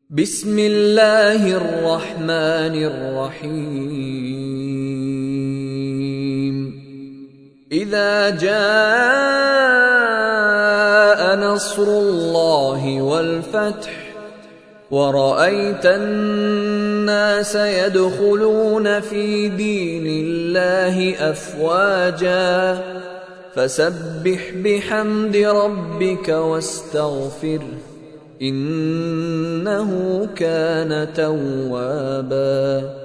بسم الله الرحمن الرحيم إذا جاء نصر الله والفتح ورأيت الناس يدخلون في دين الله أفواجا فسبح بحمد ربك واستغفره إنه كان توابا.